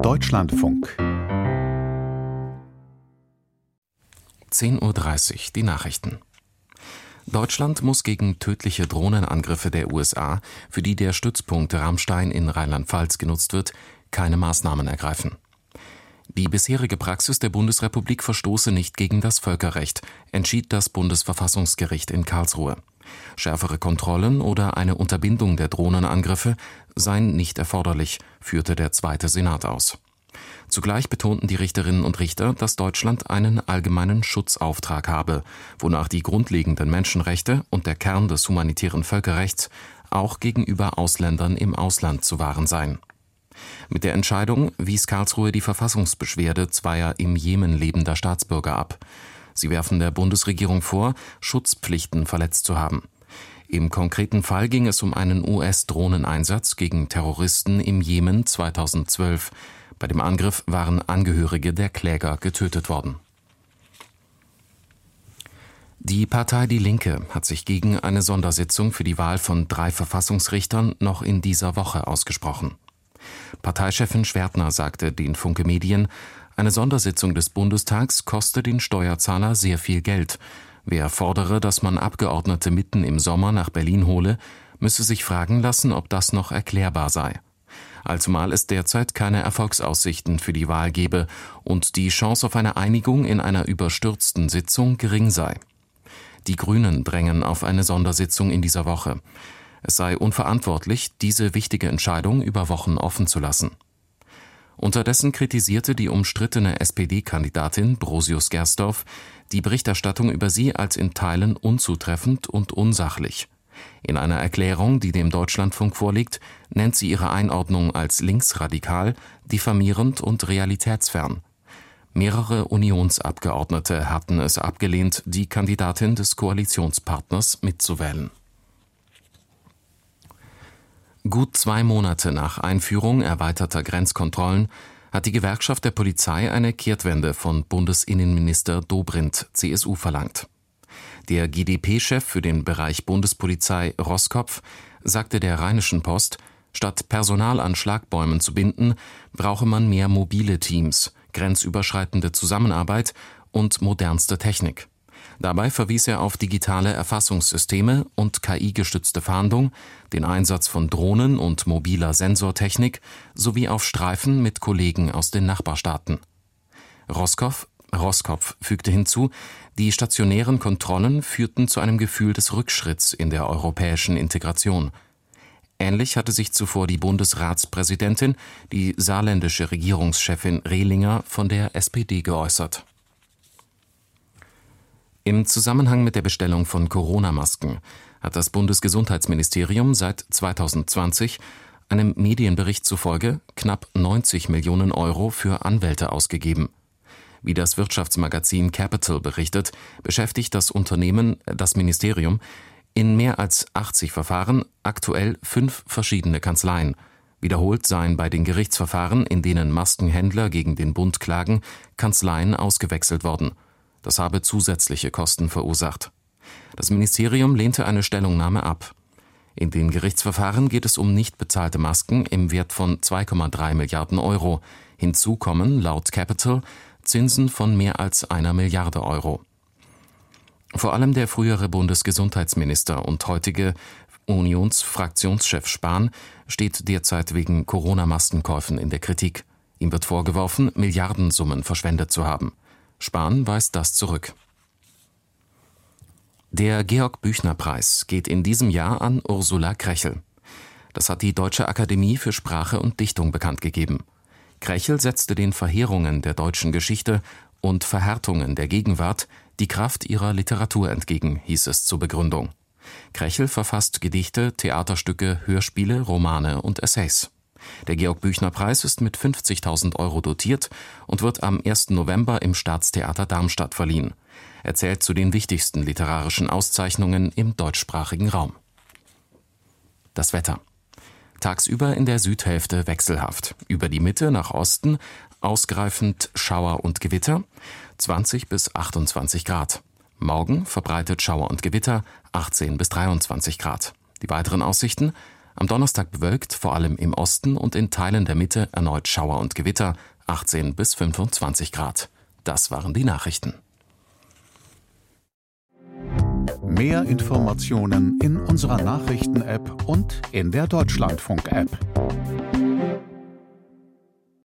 Deutschlandfunk 10:30 Uhr, die Nachrichten. Deutschland muss gegen tödliche Drohnenangriffe der USA, für die der Stützpunkt Ramstein in Rheinland-Pfalz genutzt wird, keine Maßnahmen ergreifen. Die bisherige Praxis der Bundesrepublik verstoße nicht gegen das Völkerrecht, entschied das Bundesverfassungsgericht in Karlsruhe. Schärfere Kontrollen oder eine Unterbindung der Drohnenangriffe seien nicht erforderlich, führte der Zweite Senat aus. Zugleich betonten die Richterinnen und Richter, dass Deutschland einen allgemeinen Schutzauftrag habe, wonach die grundlegenden Menschenrechte und der Kern des humanitären Völkerrechts auch gegenüber Ausländern im Ausland zu wahren seien. Mit der Entscheidung wies Karlsruhe die Verfassungsbeschwerde zweier im Jemen lebender Staatsbürger ab. Sie werfen der Bundesregierung vor, Schutzpflichten verletzt zu haben. Im konkreten Fall ging es um einen US-Drohneneinsatz gegen Terroristen im Jemen 2012. Bei dem Angriff waren Angehörige der Kläger getötet worden. Die Partei Die Linke hat sich gegen eine Sondersitzung für die Wahl von 3 Verfassungsrichtern noch in dieser Woche ausgesprochen. Parteichefin Schwertner sagte den Funke Medien, eine Sondersitzung des Bundestags koste den Steuerzahler sehr viel Geld. Wer fordere, dass man Abgeordnete mitten im Sommer nach Berlin hole, müsse sich fragen lassen, ob das noch erklärbar sei. Allzumal es derzeit keine Erfolgsaussichten für die Wahl gebe und die Chance auf eine Einigung in einer überstürzten Sitzung gering sei. Die Grünen drängen auf eine Sondersitzung in dieser Woche. Es sei unverantwortlich, diese wichtige Entscheidung über Wochen offen zu lassen. Unterdessen kritisierte die umstrittene SPD-Kandidatin Brosius-Gersdorf die Berichterstattung über sie als in Teilen unzutreffend und unsachlich. In einer Erklärung, die dem Deutschlandfunk vorliegt, nennt sie ihre Einordnung als linksradikal, diffamierend und realitätsfern. Mehrere Unionsabgeordnete hatten es abgelehnt, die Kandidatin des Koalitionspartners mitzuwählen. Gut 2 Monate nach Einführung erweiterter Grenzkontrollen hat die Gewerkschaft der Polizei eine Kehrtwende von Bundesinnenminister Dobrindt, CSU, verlangt. Der GdP-Chef für den Bereich Bundespolizei, Roskopf, sagte der Rheinischen Post, statt Personal an Schlagbäumen zu binden, brauche man mehr mobile Teams, grenzüberschreitende Zusammenarbeit und modernste Technik. Dabei verwies er auf digitale Erfassungssysteme und KI-gestützte Fahndung, den Einsatz von Drohnen und mobiler Sensortechnik sowie auf Streifen mit Kollegen aus den Nachbarstaaten. Roskopf fügte hinzu, die stationären Kontrollen führten zu einem Gefühl des Rückschritts in der europäischen Integration. Ähnlich hatte sich zuvor die Bundesratspräsidentin, die saarländische Regierungschefin Rehlinger, von der SPD geäußert. Im Zusammenhang mit der Bestellung von Corona-Masken hat das Bundesgesundheitsministerium seit 2020 einem Medienbericht zufolge knapp 90 Millionen Euro für Anwälte ausgegeben. Wie das Wirtschaftsmagazin Capital berichtet, beschäftigt das Ministerium, in mehr als 80 Verfahren aktuell 5 verschiedene Kanzleien. Wiederholt seien bei den Gerichtsverfahren, in denen Maskenhändler gegen den Bund klagen, Kanzleien ausgewechselt worden. Das habe zusätzliche Kosten verursacht. Das Ministerium lehnte eine Stellungnahme ab. In den Gerichtsverfahren geht es um nicht bezahlte Masken im Wert von 2,3 Milliarden Euro. Hinzu kommen laut Capital Zinsen von mehr als 1 Milliarde Euro. Vor allem der frühere Bundesgesundheitsminister und heutige Unionsfraktionschef Spahn steht derzeit wegen Corona-Maskenkäufen in der Kritik. Ihm wird vorgeworfen, Milliardensummen verschwendet zu haben. Spahn weist das zurück. Der Georg-Büchner-Preis geht in diesem Jahr an Ursula Krechel. Das hat die Deutsche Akademie für Sprache und Dichtung bekannt gegeben. Krechel setzte den Verheerungen der deutschen Geschichte und Verhärtungen der Gegenwart die Kraft ihrer Literatur entgegen, hieß es zur Begründung. Krechel verfasst Gedichte, Theaterstücke, Hörspiele, Romane und Essays. Der Georg-Büchner-Preis ist mit 50.000 Euro dotiert und wird am 1. November im Staatstheater Darmstadt verliehen. Er zählt zu den wichtigsten literarischen Auszeichnungen im deutschsprachigen Raum. Das Wetter. Tagsüber in der Südhälfte wechselhaft. Über die Mitte nach Osten ausgreifend Schauer und Gewitter, 20 bis 28 Grad. Morgen verbreitet Schauer und Gewitter, 18 bis 23 Grad. Die weiteren Aussichten: Am Donnerstag bewölkt, vor allem im Osten und in Teilen der Mitte erneut Schauer und Gewitter, 18 bis 25 Grad. Das waren die Nachrichten. Mehr Informationen in unserer Nachrichten-App und in der Deutschlandfunk-App.